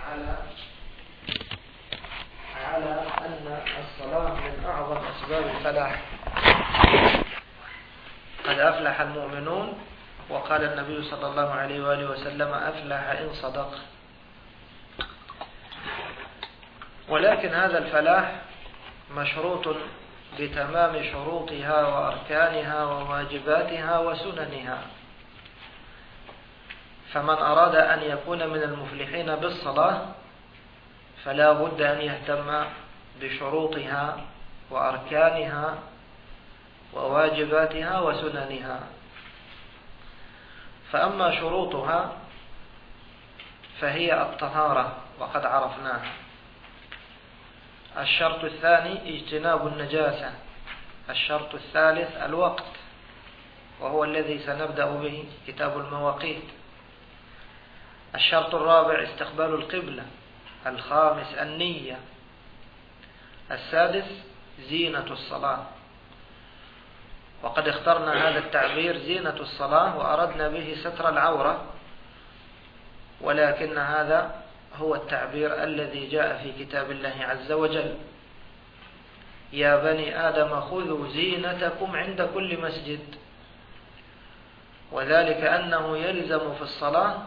على أن الصلاة من أعظم أسباب الفلاح. قد أفلح المؤمنون، وقال النبي صلى الله عليه وآله وسلم: أفلح إن صدق. ولكن هذا الفلاح مشروط بتمام شروطها وأركانها وواجباتها وسننها. فمن أراد أن يكون من المفلحين بالصلاة فلا بد أن يهتم بشروطها وأركانها وواجباتها وسننها. فأما شروطها فهي الطهارة، وقد عرفناها. الشرط الثاني اجتناب النجاسة. الشرط الثالث الوقت، وهو الذي سنبدأ به، كتاب المواقيت. الشرط الرابع استقبال القبلة. الخامس النية. السادس زينة الصلاة. وقد اخترنا هذا التعبير زينة الصلاة وأردنا به ستر العورة، ولكن هذا هو التعبير الذي جاء في كتاب الله عز وجل: يا بني آدم خذوا زينتكم عند كل مسجد. وذلك أنه يلزم في الصلاة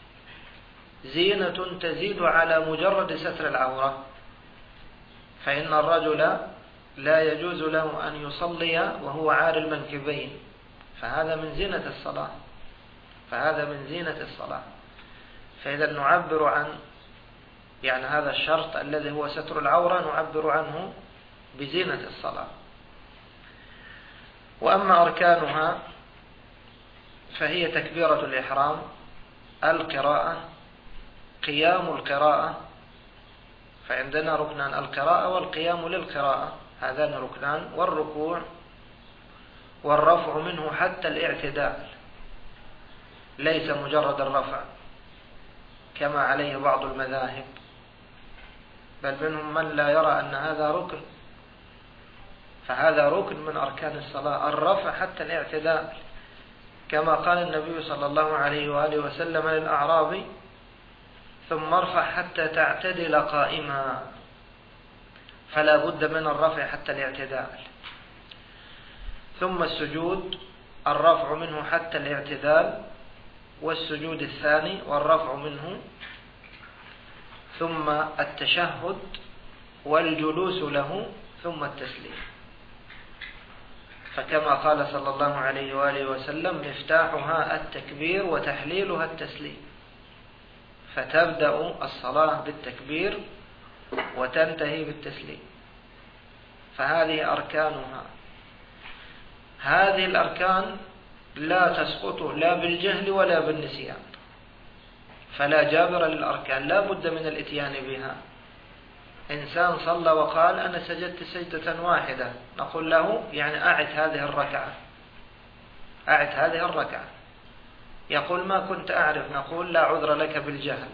زينة تزيد على مجرد ستر العورة. فإن الرجل لا يجوز له أن يصلي وهو عار المنكبين، فهذا من زينة الصلاة. فإذا نعبر عن هذا الشرط الذي هو ستر العورة نعبر عنه بزينة الصلاة. وأما أركانها فهي تكبيرة الإحرام، القراءة، قيام القراءة. فعندنا ركنان: القراءة والقيام للقراءة، هذان ركنان، والركوع، والرفع منه حتى الاعتدال، ليس مجرد الرفع كما عليه بعض المذاهب، بل منهم من لا يرى أن هذا ركن. فهذا ركن من أركان الصلاة، الرفع حتى الاعتدال، كما قال النبي صلى الله عليه وآله وسلم للأعرابي: ثم ارفع حتى تعتدل قائما. فلا بد من الرفع حتى الاعتدال. ثم السجود، الرفع منه حتى الاعتدال، والسجود الثاني والرفع منه، ثم التشهد والجلوس له، ثم التسليم. فكما قال صلى الله عليه وآله وسلم: مفتاحها التكبير وتحليلها التسليم. فتبدأ الصلاة بالتكبير وتنتهي بالتسليم. فهذه أركانها. هذه الأركان لا تسقط لا بالجهل ولا بالنسيان، فلا جابر للأركان، لا بد من الاتيان بها. إنسان صلى وقال: أنا سجدت سجدة واحدة، نقول له أعد هذه الركعة، أعد هذه الركعة. يقول: ما كنت أعرف، نقول: لا عذر لك بالجهل.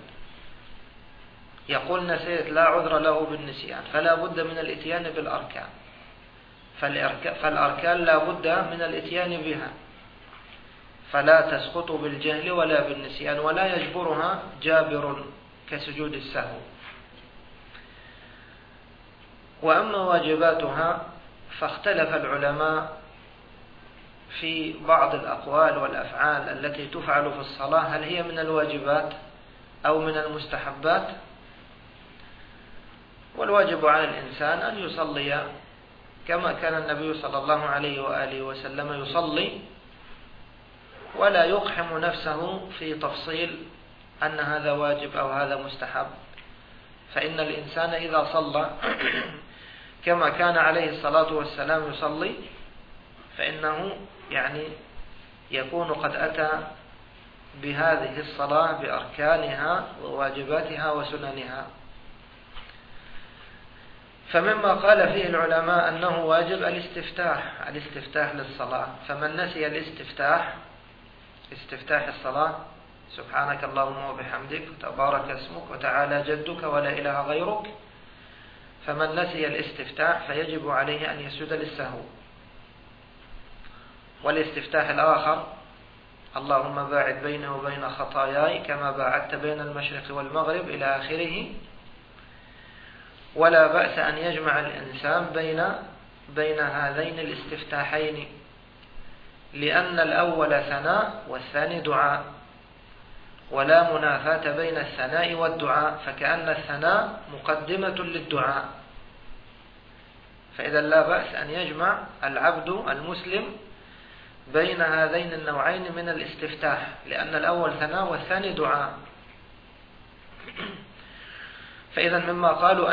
يقول: نسيت، لا عذر له بالنسيان. فلا بد من الاتيان بالأركان. فالأركان لا بد من الاتيان بها، فلا تسقط بالجهل ولا بالنسيان، ولا يجبرها جابر كسجود السهو. وأما واجباتها فاختلف العلماء في بعض الأقوال والأفعال التي تفعل في الصلاة، هل هي من الواجبات أو من المستحبات. والواجب على الإنسان أن يصلي كما كان النبي صلى الله عليه وآله وسلم يصلي، ولا يقحم نفسه في تفصيل أن هذا واجب أو هذا مستحب. فإن الإنسان إذا صلى كما كان عليه الصلاة والسلام يصلي، فإنه يكون قد أتى بهذه الصلاة بأركانها وواجباتها وسننها. فمما قال فيه العلماء أنه واجب الاستفتاح للصلاة. فمن نسي استفتاح الصلاة: سبحانك اللهم وبحمدك، تبارك اسمك، وتعالى جدك، ولا إله غيرك. فمن نسي الاستفتاح فيجب عليه أن يسجد للسهو. والاستفتاح الآخر اللهم باعد بيني وبين خطاياي كما باعدت بين المشرق والمغرب إلى آخره. ولا بأس أن يجمع الإنسان بين هذين الاستفتاحين، لأن الأول ثناء والثاني دعاء، ولا منافاة بين الثناء والدعاء، فكأن الثناء مقدمة للدعاء. فإذا لا بأس أن يجمع العبد المسلم بين هذين النوعين من الاستفتاح، لأن الأول ثناء والثاني دعاء. فإذا مما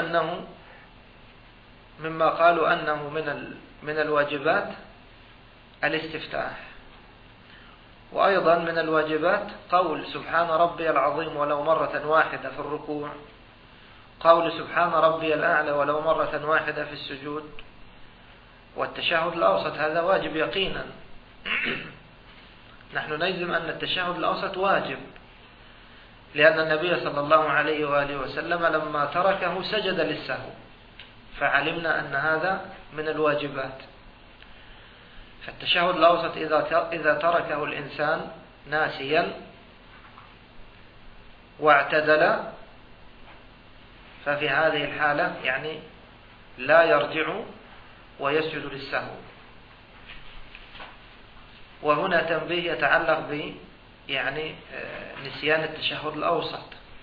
قالوا أنه من الواجبات الاستفتاح. وأيضا من الواجبات قول سبحان ربي العظيم ولو مرة واحدة في الركوع، قول سبحان ربي الأعلى ولو مرة واحدة في السجود. والتشهد الأوسط هذا واجب يقينا. نحن نجزم أن التشهد الأوسط واجب، لأن النبي صلى الله عليه وآله وسلم لما تركه سجد للسهو، فعلمنا أن هذا من الواجبات. فالتشهد الأوسط إذا تركه الإنسان ناسيا واعتدل، ففي هذه الحالة يعني لا يرجع ويسجد للسهو. وهنا تنبيه يتعلق ب نسيان التشهد الأوسط.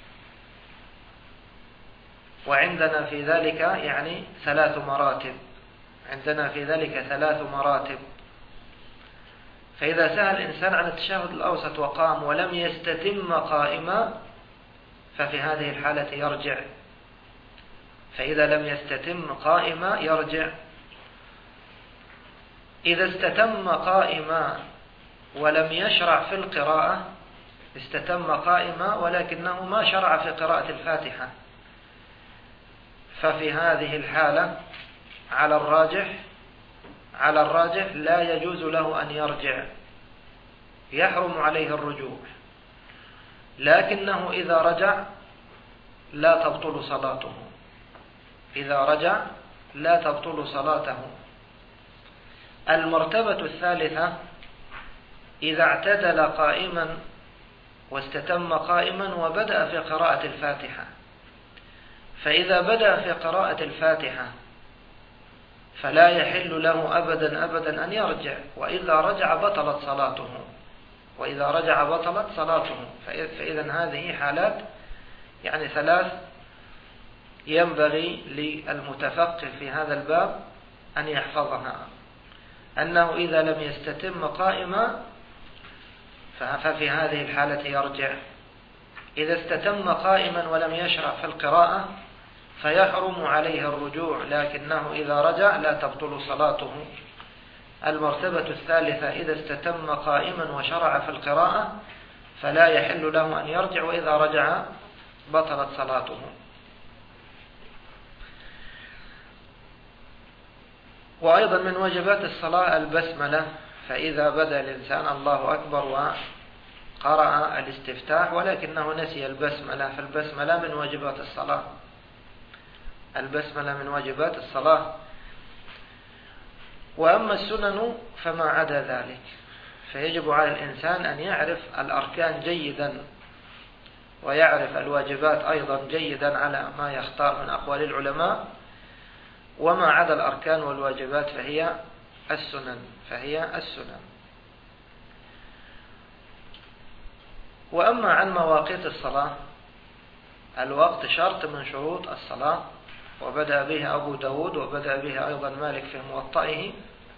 وعندنا في ذلك ثلاث مراتب. عندنا في ذلك ثلاث مراتب. فإذا سهى الإنسان عن التشهد الأوسط وقام ولم يستتم قائما، ففي هذه الحالة يرجع. فإذا لم يستتم قائما يرجع. إذا استتم قائما ولم يشرع في القراءة، استتم قائما ولكنه ما شرع في قراءة الفاتحة، ففي هذه الحالة على الراجح لا يجوز له أن يرجع، يحرم عليه الرجوع. لكنه إذا رجع لا تبطل صلاته. إذا رجع لا تبطل صلاته. المرتبة الثالثة إذا اعتدل قائما واستتم قائما وبدأ في قراءة الفاتحة. فإذا بدأ في قراءة الفاتحة فلا يحل له أبدا أن يرجع، وإذا رجع بطلت صلاته. فإذا هذه حالات ثلاث ينبغي للمتفقه في هذا الباب أن يحفظها. أنه إذا لم يستتم قائما ففي هذه الحالة يرجع. إذا استتم قائما ولم يشرع في القراءة فيحرم عليه الرجوع، لكنه إذا رجع لا تبطل صلاته. المرتبة الثالثة إذا استتم قائما وشرع في القراءة فلا يحل له أن يرجع، وإذا رجع بطلت صلاته. وأيضا من واجبات الصلاة البسملة. فإذا بدأ الإنسان الله أكبر وقرأ الاستفتاح ولكنه نسي البسملة، فالبسملة من واجبات الصلاة. البسملة من واجبات الصلاة. وأما السنن فما عدا ذلك، فيجب على الإنسان أن يعرف الأركان جيدا ويعرف الواجبات أيضا جيدا على ما يختار من أقوال العلماء. وما عدا الأركان والواجبات فهي السنن. وأما عن مواقيت الصلاة، الوقت شرط من شروط الصلاة، وبدأ به أبو داود وبدأ به أيضا مالك في موطئه.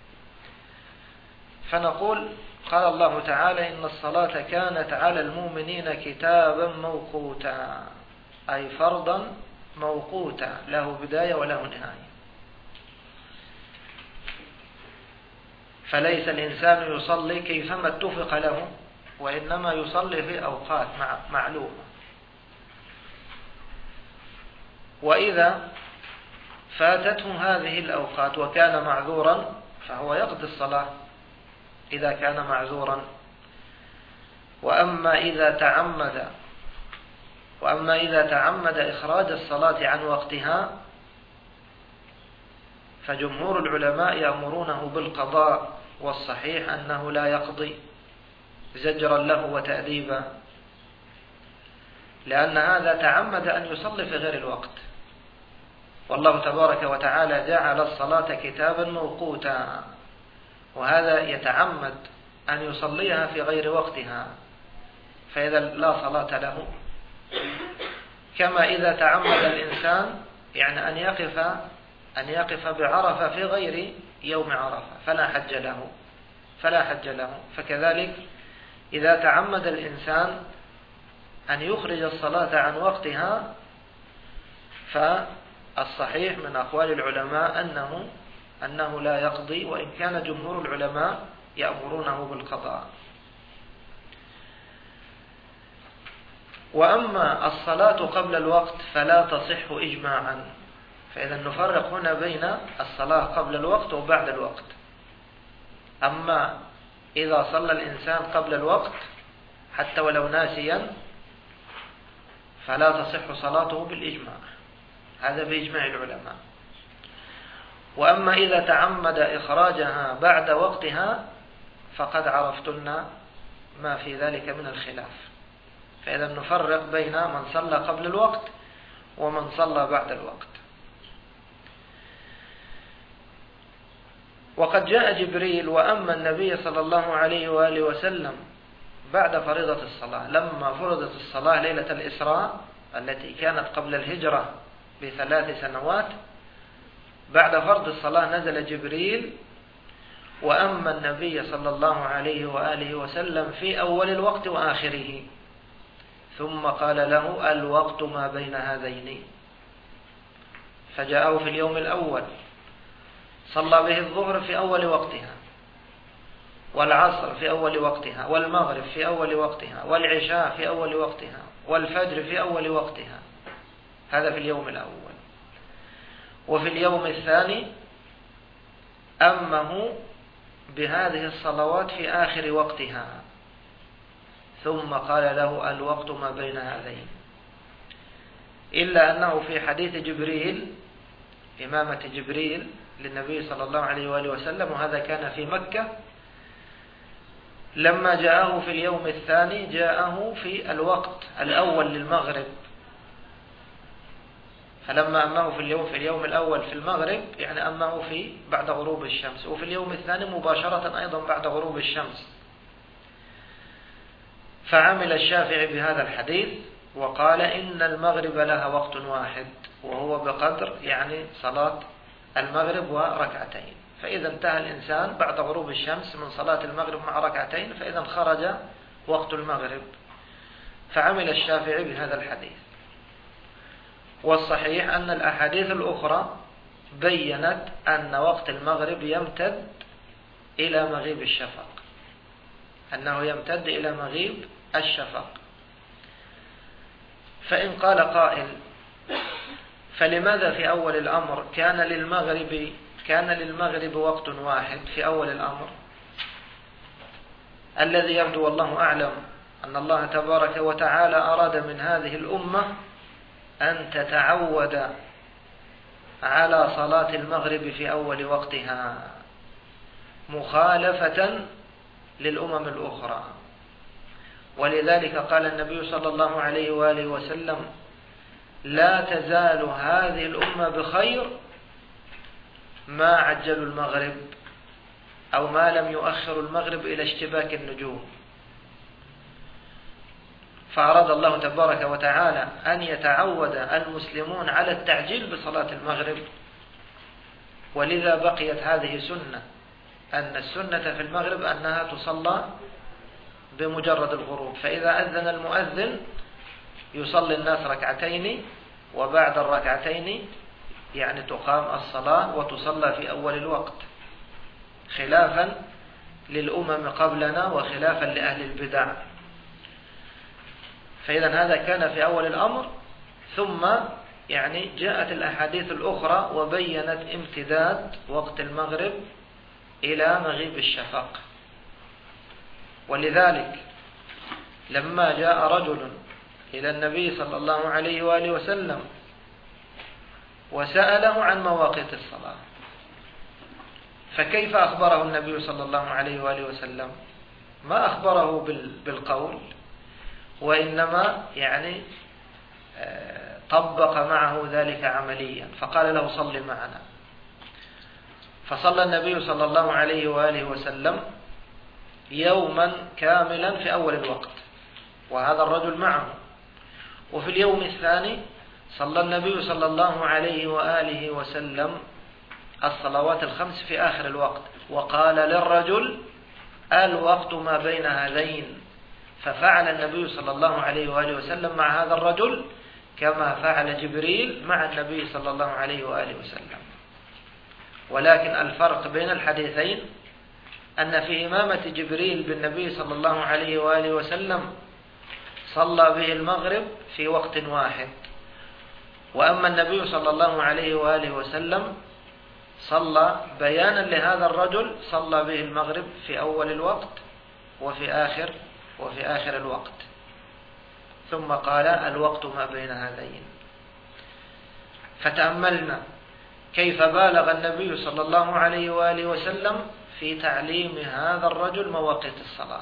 فنقول قال الله تعالى إن الصلاة كانت على المؤمنين كتابا موقوتا، أي فرضا موقوتا له بداية وله نهاية. فليس الإنسان يصلي كيفما اتفق له، وإنما يصلي في أوقات معلومة. وإذا فاتته هذه الأوقات وكان معذورا فهو يقضي الصلاة إذا كان معذورا. وأما إذا تعمد إخراج الصلاة عن وقتها فجمهور العلماء يأمرونه بالقضاء، والصحيح أنه لا يقضي زجرا له وتأديبا، لأن هذا تعمد أن يصلي في غير الوقت، والله تبارك وتعالى جعل الصلاة كتابا موقوتا، وهذا يتعمد أن يصليها في غير وقتها، فإذا لا صلاة له. كما إذا تعمد الإنسان يعني أن يقف بعرفة في غير يوم عرفة فلا حج له. فكذلك إذا تعمد الإنسان أن يخرج الصلاة عن وقتها، فالصحيح من أقوال العلماء أنه لا يقضي، وإن كان جمهور العلماء يأمرونه بالقضاء. وأما الصلاة قبل الوقت فلا تصح إجماعا، فإذا نفرق هنا بين الصلاة قبل الوقت وبعد الوقت. أما إذا صلى الإنسان قبل الوقت حتى ولو ناسيا فلا تصح صلاته بالإجماع، هذا بإجماع العلماء. وأما إذا تعمد إخراجها بعد وقتها فقد عرفتن ما في ذلك من الخلاف، فإذا نفرق بين من صلى قبل الوقت ومن صلى بعد الوقت. وقد جاء جبريل وأما النبي صلى الله عليه وآله وسلم بعد فريضة الصلاة، لما فرضت الصلاة ليلة الإسراء التي كانت قبل الهجرة ب3 سنوات، بعد فرض الصلاة نزل جبريل وأما النبي صلى الله عليه وآله وسلم في أول الوقت وآخره، ثم قال له الوقت ما بين هذين، فجاءه في اليوم الأول صلى به الظهر في أول وقتها، والعصر في أول وقتها، والمغرب في أول وقتها، والعشاء في أول وقتها، والفجر في أول وقتها، هذا في اليوم الأول. وفي اليوم الثاني أمه بهذه الصلوات في آخر وقتها، ثم قال له الوقت ما بين هذين. إلا أنه في حديث جبريل، إمامة جبريل للنبي صلى الله عليه وآله وسلم، وهذا كان في مكة، لما جاءه في اليوم الثاني جاءه في الوقت الأول للمغرب، فلما أمه في اليوم الأول في المغرب يعني أمه في بعد غروب الشمس، وفي اليوم الثاني مباشرة أيضا بعد غروب الشمس. فعمل الشافعي بهذا الحديث وقال إن المغرب لها وقت واحد، وهو بقدر يعني صلاة المغرب وركعتين، فإذا انتهى الإنسان بعد غروب الشمس من صلاة المغرب مع ركعتين فإذا خرج وقت المغرب. فعمل الشافعي بهذا الحديث. والصحيح أن الأحاديث الأخرى بيّنت أن وقت المغرب يمتد إلى مغيب الشفق، أنه يمتد إلى مغيب الشفق. فإن قال قائل فلماذا في أول الأمر كان للمغرب وقت واحد في أول الأمر؟ الذي يبدو والله أعلم أن الله تبارك وتعالى أراد من هذه الأمة أن تتعود على صلاة المغرب في أول وقتها مخالفة للأمم الأخرى. ولذلك قال النبي صلى الله عليه وآله وسلم لا تزال هذه الأمة بخير ما عجلوا المغرب أو ما لم يؤخروا المغرب إلى اشتباك النجوم. فأراد الله تبارك وتعالى أن يتعود المسلمون على التعجيل بصلاة المغرب، ولذا بقيت هذه سنة، أن السنة في المغرب أنها تصلى بمجرد الغروب، فإذا أذن المؤذن يصلي الناس ركعتين، وبعد الركعتين يعني تقام الصلاة وتصلى في أول الوقت، خلافا للأمم قبلنا وخلافا لأهل البدع. فإذا هذا كان في أول الأمر، ثم يعني جاءت الأحاديث الأخرى وبينت امتداد وقت المغرب إلى مغيب الشفق. ولذلك لما جاء رجل إلى النبي صلى الله عليه وآله وسلم وسأله عن مواقيت الصلاة، فكيف أخبره النبي صلى الله عليه وآله وسلم؟ ما أخبره بالقول، وإنما يعني طبق معه ذلك عمليا، فقال له صل معنا. فصلى النبي صلى الله عليه وآله وسلم يوما كاملا في أول الوقت وهذا الرجل معه، وفي اليوم الثاني صلى النبي صلى الله عليه وآله وسلم الصلوات الخمس في آخر الوقت، وقال للرجل الوقت ما بين هذين، ففعل النبي صلى الله عليه وآله وسلم مع هذا الرجل كما فعل جبريل مع النبي صلى الله عليه وآله وسلم. ولكن الفرق بين الحديثين أن في إمامة جبريل بالنبي صلى الله عليه وآله وسلم صلى به المغرب في وقت واحد، وأما النبي صلى الله عليه وآله وسلم صلى بيانا لهذا الرجل صلى به المغرب في أول الوقت وفي آخر الوقت، ثم قال الوقت ما بين هذين. فتأملنا كيف بالغ النبي صلى الله عليه وآله وسلم في تعليم هذا الرجل مواقيت الصلاة.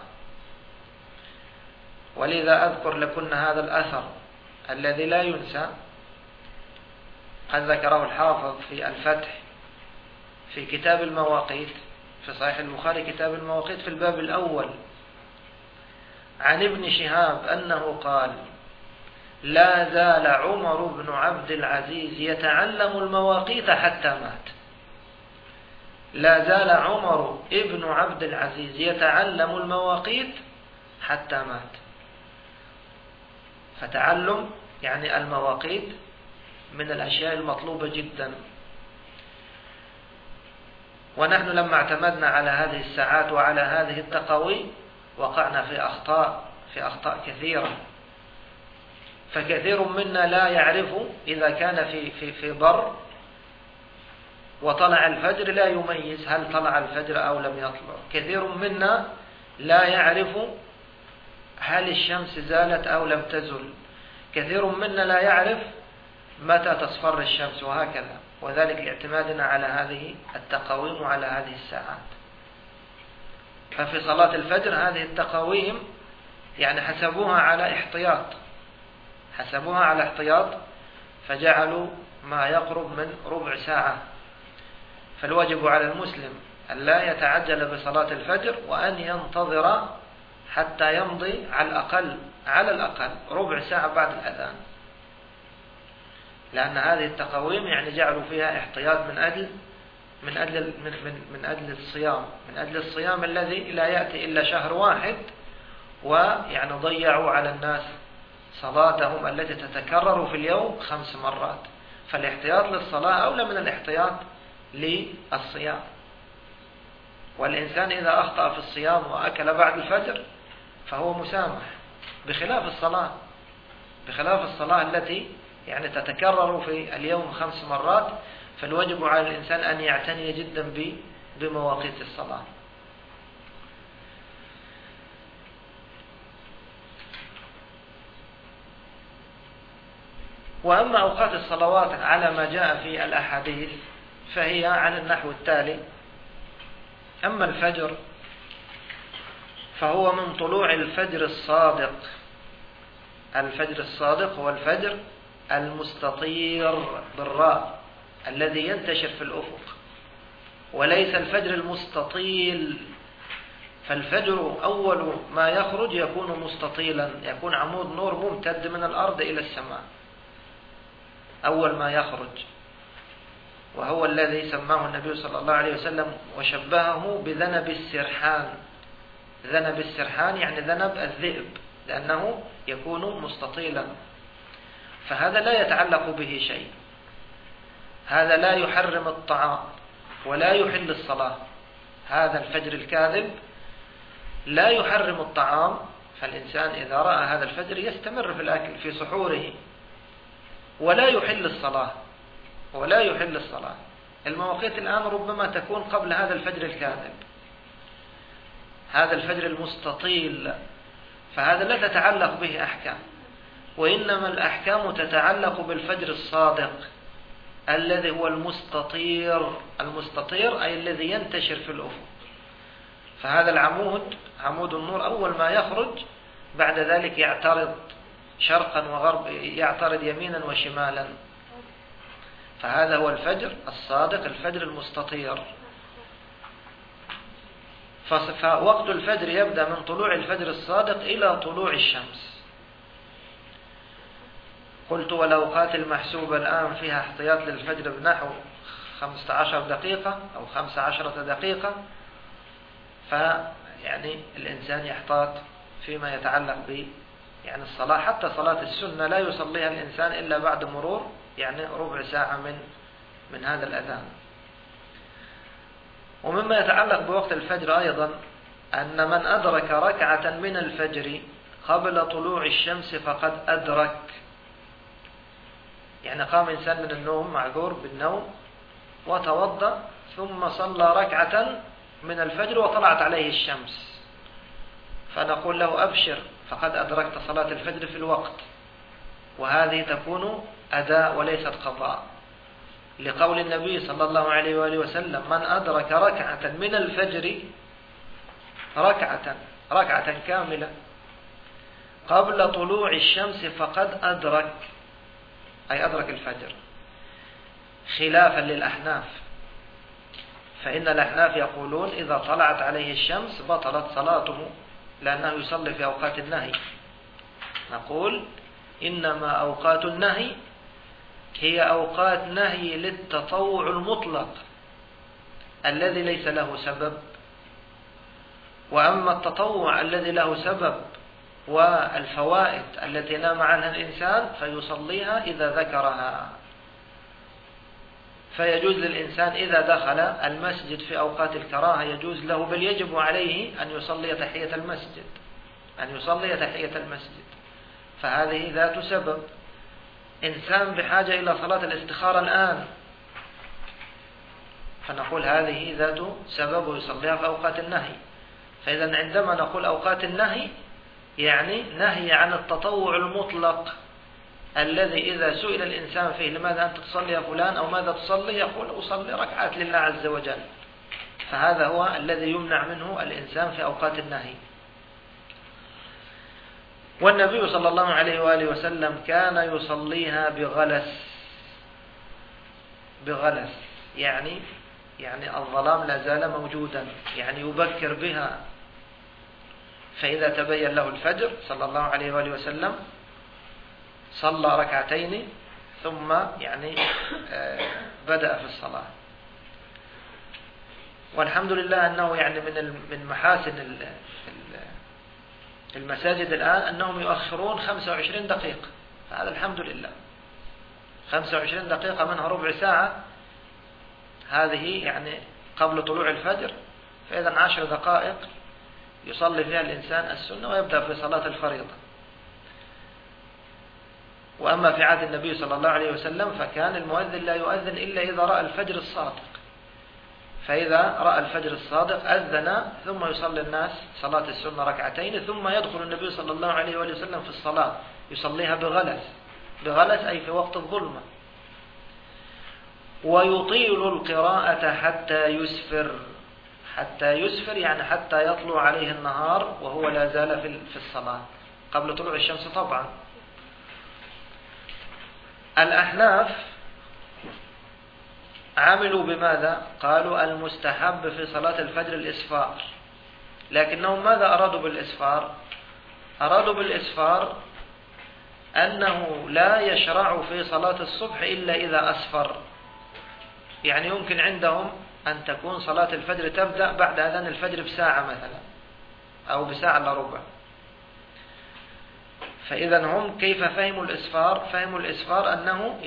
ولذا أذكر لكن هذا الأثر الذي لا ينسى، قد ذكره الحافظ في الفتح في كتاب المواقيت في صحيح البخاري كتاب المواقيت في الباب الأول عن ابن شهاب أنه قال: لا زال عمر بن عبد العزيز يتعلم المواقيت حتى مات. لا زال عمر ابن عبد العزيز يتعلم المواقيت حتى مات. فتعلم يعني المواقيت من الأشياء المطلوبة جدا. ونحن لما اعتمدنا على هذه الساعات وعلى هذه التقاويم وقعنا في أخطاء كثيرة. فكثير منا لا يعرف إذا كان في بر وطلع الفجر لا يميز هل طلع الفجر أو لم يطلع. كثير منا لا يعرف هل الشمس زالت أو لم تزل. كثير منا لا يعرف متى تصفر الشمس، وهكذا. وذلك اعتمادنا على هذه التقاويم وعلى هذه الساعات. ففي صلاة الفجر هذه التقاويم يعني حسبوها على احتياط فجعلوا ما يقرب من ربع ساعة. فالواجب على المسلم أن لا يتعجل بصلاة الفجر وأن ينتظر حتى يمضي على الأقل ربع ساعة بعد الأذان، لأن هذه التقاويم يعني جعلوا فيها احتياط من أجل الصيام الذي لا يأتي إلا شهر واحد، ويعني ضيعوا على الناس صلاتهم التي تتكرر في اليوم 5 مرات. فالاحتياط للصلاة أولى من الاحتياط للصيام. والإنسان إذا أخطأ في الصيام وأكل بعد الفجر فهو مسامح، بخلاف الصلاة التي يعني تتكرر في اليوم 5 مرات. فالواجب على الإنسان أن يعتني جدا بمواقيت الصلاة. وأما أوقات الصلوات على ما جاء في الأحاديث فهي على النحو التالي: أما الفجر فهو من طلوع الفجر الصادق. الفجر الصادق هو الفجر المستطير بالراء الذي ينتشر في الأفق، وليس الفجر المستطيل. فالفجر أول ما يخرج يكون مستطيلا، يكون عمود نور ممتد من الأرض إلى السماء أول ما يخرج، وهو الذي سماه النبي صلى الله عليه وسلم وشبهه بذنب السرحان. ذنب السرحان يعني ذنب الذئب، لأنه يكون مستطيلا. فهذا لا يتعلق به شيء، هذا لا يحرم الطعام ولا يحل الصلاة. هذا الفجر الكاذب لا يحرم الطعام، فالإنسان إذا رأى هذا الفجر يستمر في الأكل في سحوره، ولا يحل الصلاة. المواقيت الآن ربما تكون قبل هذا الفجر الكاذب، هذا الفجر المستطيل، فهذا لا تتعلق به أحكام، وإنما الأحكام تتعلق بالفجر الصادق الذي هو المستطير أي الذي ينتشر في الأفق. فهذا العمود، عمود النور، أول ما يخرج بعد ذلك يعترض شرقا وغرب، يعترض يمينا وشمالا. فهذا هو الفجر الصادق، الفجر المستطير. فوقت الفجر يبدأ من طلوع الفجر الصادق إلى طلوع الشمس. قلت والأوقات المحسوبة الآن فيها احتياط للفجر بنحو 15 دقيقة أو 15 دقيقة. فيعني الإنسان يحتاط فيما يتعلق ب يعني الصلاة. حتى صلاة السنة لا يصليها الإنسان إلا بعد مرور يعني ربع ساعة من هذا الأذان. ومما يتعلق بوقت الفجر أيضا أن من أدرك ركعة من الفجر قبل طلوع الشمس فقد أدرك. يعني قام إنسان من النوم معذور بالنوم وتوضأ ثم صلى ركعة من الفجر وطلعت عليه الشمس، فنقول له أبشر فقد أدركت صلاة الفجر في الوقت، وهذه تكون أداء وليست قضاء، لقول النبي صلى الله عليه وآله وسلم من أدرك ركعة من الفجر، ركعة كاملة قبل طلوع الشمس فقد أدرك، أي أدرك الفجر، خلافا للأحناف. فإن الأحناف يقولون إذا طلعت عليه الشمس بطلت صلاته لأنه يصلي في أوقات النهي. نقول إنما أوقات النهي هي أوقات نهي للتطوع المطلق الذي ليس له سبب. وأما التطوع الذي له سبب والفوائد التي نام عنها الإنسان فيصليها إذا ذكرها. فيجوز للإنسان إذا دخل المسجد في أوقات الكراهة يجوز له، بل يجب عليه أن يصلي تحية المسجد، فهذه ذات سبب. إنسان بحاجة إلى صلاة الاستخارة الآن فنقول هذه ذات سبب ويصليها في أوقات النهي. فإذا عندما نقول أوقات النهي يعني نهي عن التطوع المطلق الذي إذا سئل الإنسان فيه لماذا أنت تصلي يا فلان أو ماذا تصلي يقول أصلي ركعات لله عز وجل، فهذا هو الذي يمنع منه الإنسان في أوقات النهي. والنبي صلى الله عليه وآله وسلم كان يصليها بغلس يعني الظلام لا زال موجودا، يعني يبكر بها. فإذا تبين له الفجر صلى الله عليه وآله وسلم صلى ركعتين ثم بدأ في الصلاة. والحمد لله أنه من محاسن المساجد الآن أنهم يؤخرون 25 دقيقة، هذا الحمد لله. 25 دقيقة منها ربع ساعة هذه قبل طلوع الفجر، فإذا 10 دقائق يصلي فيها الإنسان السنة ويبدأ في صلاة الفريضة. وأما في عهد النبي صلى الله عليه وسلم فكان المؤذن لا يؤذن إلا إذا رأى الفجر الصادق، فإذا رأى الفجر الصادق أذن ثم يصلي الناس صلاة السنة ركعتين ثم يدخل النبي صلى الله عليه وآله وسلم في الصلاة يصليها بغلس أي في وقت الظلمة. ويطيل القراءة حتى يسفر يعني حتى يطلع عليه النهار وهو لا زال في الصلاة قبل طلوع الشمس طبعا. الأحناف عملوا بماذا؟ قالوا المستحب في صلاة الفجر الإسفار، لكنهم ماذا أرادوا بالإسفار؟ أرادوا بالإسفار أنه لا يشرع في صلاة الصبح إلا إذا أسفر. يعني يمكن عندهم أن تكون صلاة الفجر تبدأ بعد أذان الفجر بساعة مثلا أو بساعة إلا ربع. فإذا هم كيف فهموا الإسفار؟ فهموا الإسفار أنه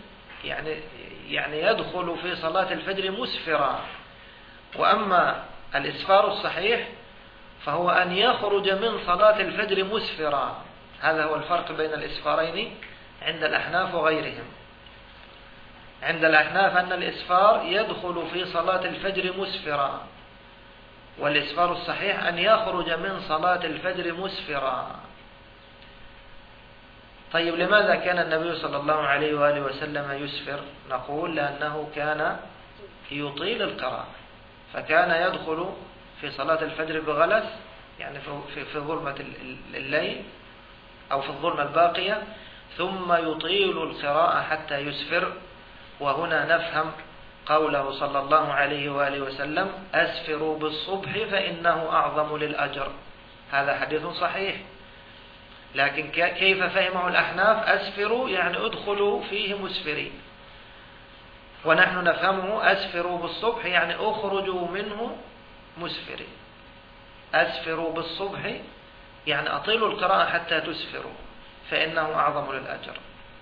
يعني يدخل في صلاة الفجر مسفرا. وأما الإسفار الصحيح فهو أن يخرج من صلاة الفجر مسفرا. هذا هو الفرق بين الإسفارين عند الأحناف وغيرهم. عند الأحناف أن الإسفار يدخل في صلاة الفجر مسفرا، والإسفار الصحيح أن يخرج من صلاة الفجر مسفرا. طيب لماذا كان النبي صلى الله عليه وآله وسلم يسفر؟ نقول لأنه كان يطيل القراءة، فكان يدخل في صلاة الفجر بغلس، يعني في ظلمة الليل أو في الظلمة الباقية، ثم يطيل القراءة حتى يسفر. وهنا نفهم قوله صلى الله عليه وآله وسلم: أسفروا بالصبح فإنه أعظم للأجر. هذا حديث صحيح، لكن كيف فهمه الأحناف؟ أسفروا يعني ادخلوا فيه مسفرين، ونحن نفهمه أسفروا بالصبح يعني أخرجوا منه مسفرين. أسفروا بالصبح يعني أطيلوا القراءة حتى تسفروا فإنه أعظم للأجر.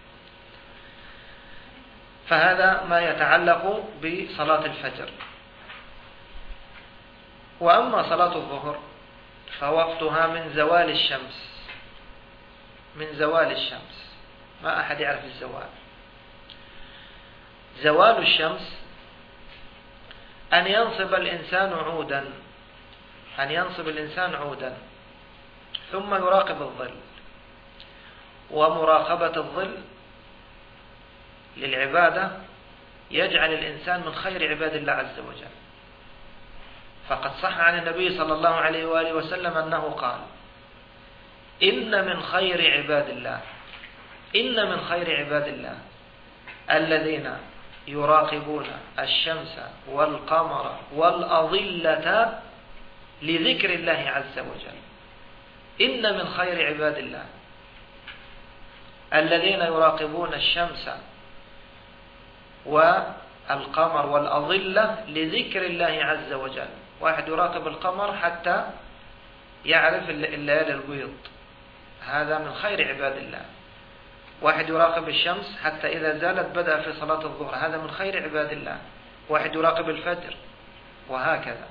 فهذا ما يتعلق بصلاة الفجر. وأما صلاة الظهر فوقتها من زوال الشمس، من زوال الشمس، ما أحد يعرف الزوال. زوال الشمس أن ينصب الإنسان عودا، أن ينصب الإنسان عودا ثم يراقب الظل. ومراقبة الظل للعبادة يجعل الإنسان من خير عباد الله عز وجل. فقد صح عن النبي صلى الله عليه وآله وسلم أنه قال: إن من خير عباد الله، إن من خير عباد الله الذين يراقبون الشمس والقمر والأظلة لذكر الله عز وجل. إن من خير عباد الله الذين يراقبون الشمس والقمر والأظلة لذكر الله عز وجل. واحد يراقب القمر حتى يعرف الليالي البيض، هذا من خير عباد الله. واحد يراقب الشمس حتى إذا زالت بدأ في صلاة الظهر، هذا من خير عباد الله. واحد يراقب الفجر، وهكذا.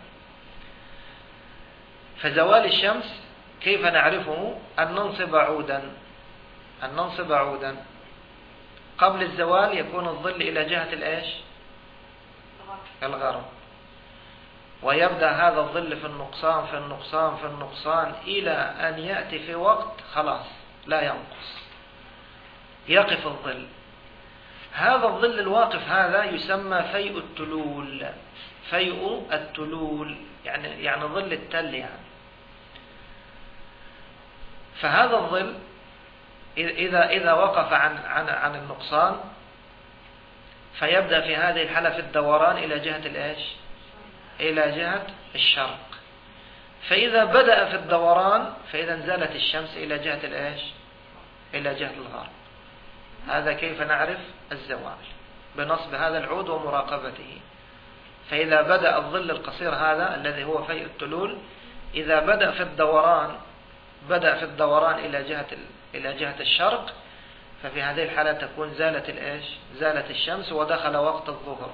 فزوال الشمس كيف نعرفه؟ أن ننصب عودا، أن ننصب عودا قبل الزوال يكون الظل إلى جهة الإيش؟ الغرب. ويبدأ هذا الظل في النقصان في النقصان في النقصان إلى أن يأتي في وقت خلاص لا ينقص، يقف الظل. هذا الظل الواقف هذا يسمى فيء التلول. فيء التلول يعني ظل التل يعني. فهذا الظل إذا وقف عن النقصان فيبدأ في هذه الحالة في الدوران إلى جهة الإيش؟ إلى جهة الشرق. فإذا بدأ في الدوران فإذا انزلت الشمس إلى جهة الإيش؟ إلى جهة الغرب. هذا كيف نعرف الزوال؟ بنصب هذا العود ومراقبته. فإذا بدأ الظل القصير هذا الذي هو فيء التلول، إذا بدأ في الدوران إلى جهة الشرق، ففي هذه الحالة تكون زالت الإيش؟ زالت الشمس ودخل وقت الظهر.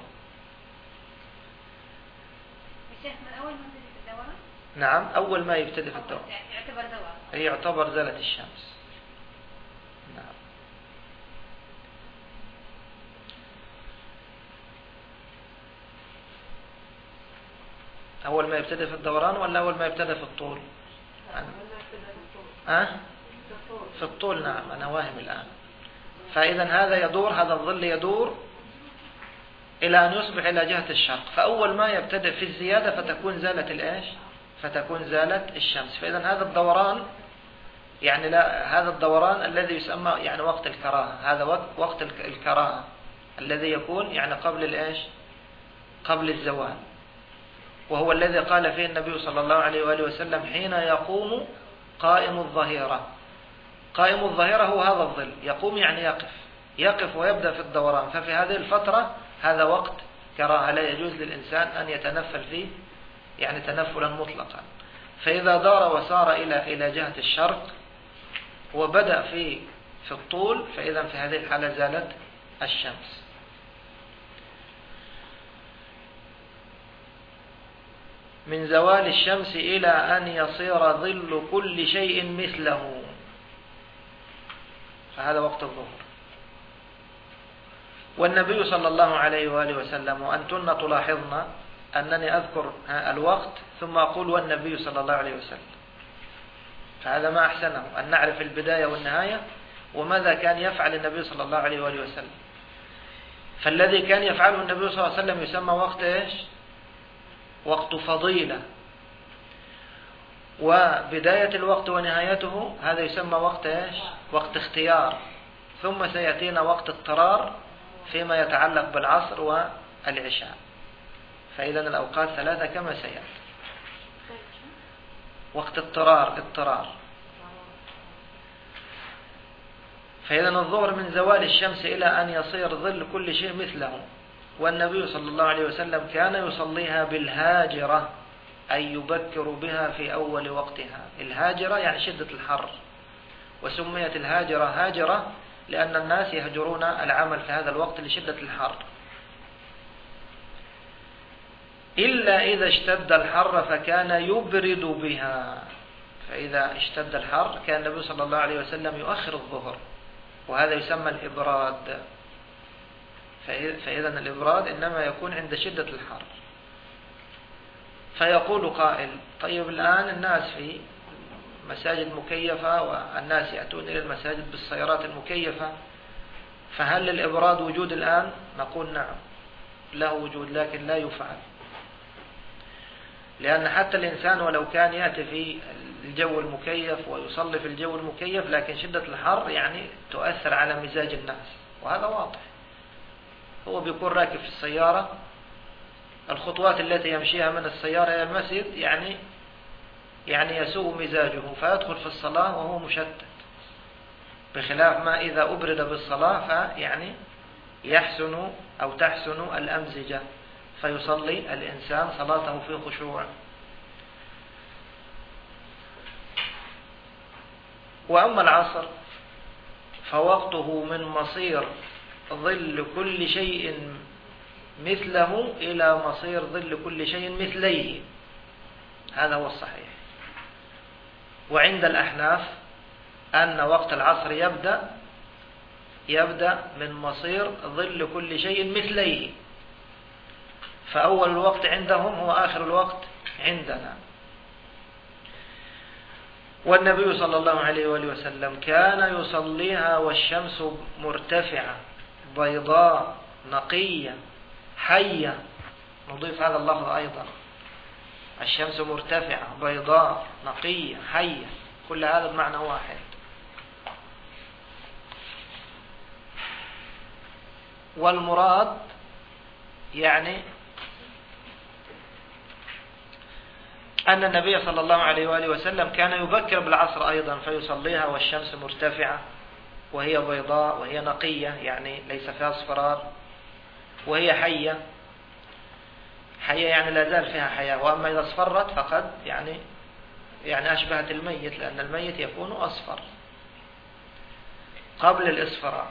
الشيخ من أول ما يبتدي في الدوران؟ نعم، أول ما يبتدي في الدوران يعتبر زالت الشمس. نعم. أول ما يبتدي في الدوران ولا أول ما يبتدي في الطول؟ في الطول. نعم، أنا واهم الآن. فإذا هذا يدور، هذا الظل يدور إلى أن يصبح إلى جهة الشرق. فأول ما يبتدئ في الزيادة فتكون زالت الإيش؟ فتكون زالت الشمس. فإذا هذا الدوران يعني هذا الدوران الذي يسمى يعني وقت الكراهة، هذا وقت الكراهة الذي يكون يعني قبل الإيش؟ قبل الزوال. وهو الذي قال فيه النبي صلى الله عليه وآله وسلم: حين يقوم قائم الظهيرة. قائم الظهيرة هو هذا الظل، يقوم يعني يقف ويبدأ في الدوران. ففي هذه الفترة هذا وقت كراهة، لا يجوز للإنسان أن يتنفل فيه يعني تنفلا مطلقا. فإذا دار وسار إلى جهة الشرق وبدأ في الطول، فإذا في هذه الحالة زالت الشمس. من زوال الشمس إلى أن يصير ظل كل شيء مثله، فهذا وقت الظهر. والنبي صلى الله عليه وآله وسلم، وأنتن تلاحظن أنني أذكر الوقت ثم أقول والنبي صلى الله عليه وسلم، فهذا ما أحسنه أن نعرف البداية والنهاية وماذا كان يفعل النبي صلى الله عليه وآله وسلم. فالذي كان يفعله النبي صلى الله عليه وسلم يسمى وقت إيش؟ وقت فضيلة. وبداية الوقت ونهايته هذا يسمى وقت إيش؟ وقت اختيار. ثم سيأتينا وقت اضطرار فيما يتعلق بالعصر والعشاء. فإذا الأوقات ثلاثة كما سيأتي. وقت اضطرار. فإذا الظهر من زوال الشمس إلى أن يصير ظل كل شيء مثله. والنبي صلى الله عليه وسلم كان يصليها بالهاجرة، أي يبكر بها في أول وقتها. الهاجرة يعني شدة الحر، وسميت الهاجرة هاجرة لأن الناس يهجرون العمل في هذا الوقت لشدة الحر. إلا إذا اشتد الحر فكان يبرد بها. فإذا اشتد الحر كان النبي صلى الله عليه وسلم يؤخر الظهر، وهذا يسمى الإبراد. فإذا الإبراد إنما يكون عند شدة الحر. فيقول قائل: طيب الآن الناس في مساجد مكيفة والناس يأتون إلى المساجد بالسيارات المكيفة، فهل للإبراد وجود الآن؟ نقول نعم له وجود، لكن لا يفعل. لأن حتى الإنسان ولو كان يأتي في الجو المكيف ويصلي في الجو المكيف، لكن شدة الحر يعني تؤثر على مزاج الناس، وهذا واضح. هو بيكون راكب في السيارة، الخطوات التي يمشيها من السيارة إلى المسجد يعني يسوء مزاجه، فيدخل في الصلاة وهو مشتت، بخلاف ما إذا أبرد بالصلاة فيعني يحسن أو تحسن الأمزجة، فيصلي الإنسان صلاته في خشوع. وأما العصر فوقته من مصير ظل كل شيء مثله إلى مصير ظل كل شيء مثليه، هذا هو الصحيح. وعند الأحناف أن وقت العصر يبدأ من مصير ظل كل شيء مثليه، فأول الوقت عندهم هو آخر الوقت عندنا. والنبي صلى الله عليه وآله وسلم كان يصليها والشمس مرتفعة بيضاء نقية حية. نضيف هذا اللفظ أيضا: الشمس مرتفعة بيضاء نقية حية، كل هذا بمعنى واحد. والمراد يعني أن النبي صلى الله عليه وآله وسلم كان يبكر بالعصر أيضا فيصليها والشمس مرتفعة وهي بيضاء وهي نقية، يعني ليس فيها اصفرار، وهي حية يعني لا زال فيها حياة. وأما إذا اصفرت فقد يعني أشبهت الميت، لأن الميت يكون أصفر قبل الإصفرار.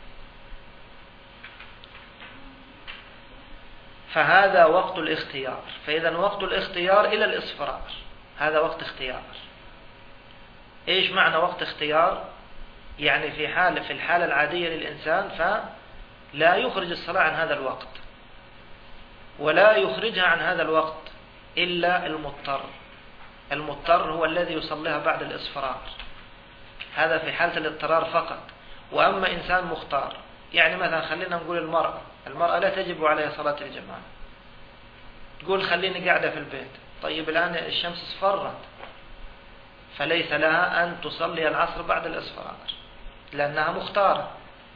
فهذا وقت الاختيار. فإذا وقت الاختيار إلى الإصفرار هذا وقت اختيار. إيش معنى وقت اختيار؟ يعني في الحالة العادية للإنسان فلا يخرج الصلاة عن هذا الوقت، ولا يخرجها عن هذا الوقت إلا المضطر هو الذي يصليها بعد الإصفرار، هذا في حالة الاضطرار فقط. وأما إنسان مختار، يعني مثلا خلينا نقول المرأة لا تجب عليها صلاة الجماعة، تقول خليني قاعدة في البيت. طيب الآن الشمس اصفرت، فليس لها أن تصلي العصر بعد الإصفرار لأنها مختارة،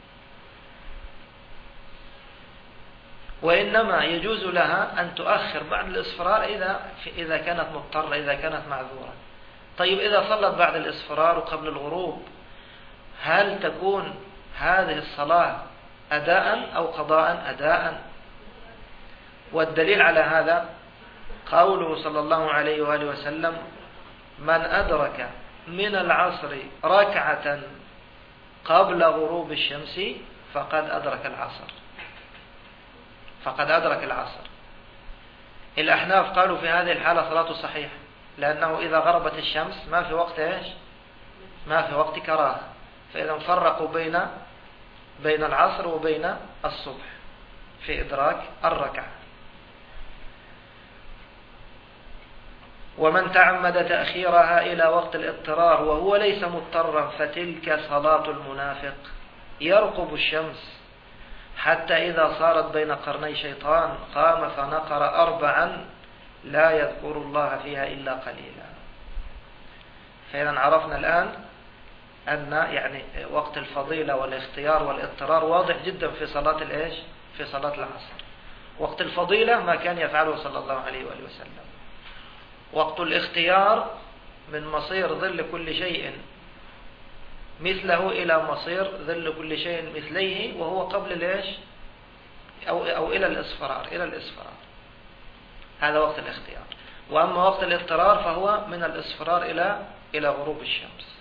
وإنما يجوز لها أن تؤخر بعد الإصفرار إذا كانت مضطرة، إذا كانت معذورة. طيب إذا صلت بعد الإصفرار وقبل الغروب، هل تكون هذه الصلاة أداء أو قضاء؟ أداء. والدليل على هذا قوله صلى الله عليه وآله وسلم: من أدرك من العصر ركعة قبل غروب الشمس فقد أدرك العصر. الأحناف قالوا في هذه الحالة صلاة صحيحة، لأنه إذا غربت الشمس ما في وقت إيش؟ ما في وقت كراهة، فإذا فرقوا بين العصر وبين الصبح في إدراك الركعة. ومن تعمد تأخيرها إلى وقت الاضطرار وهو ليس مضطرا فتلك صلاة المنافق، يرقب الشمس حتى إذا صارت بين قرني شيطان قام فنقر 4 لا يذكر الله فيها إلا قليلا. فإذا عرفنا الآن أن يعني وقت الفضيلة والاختيار والاضطرار واضح جدا في صلاة الإيش؟ في صلاة العصر. وقت الفضيلة ما كان يفعله صلى الله عليه وآله وسلم. وقت الاختيار من مصير ظل كل شيء مثله إلى مصير ظل كل شيء مثليه، وهو قبل الإيش؟ أو إلى الإصفرار، هذا وقت الاختيار. وأما وقت الاضطرار فهو من الإصفرار إلى غروب الشمس.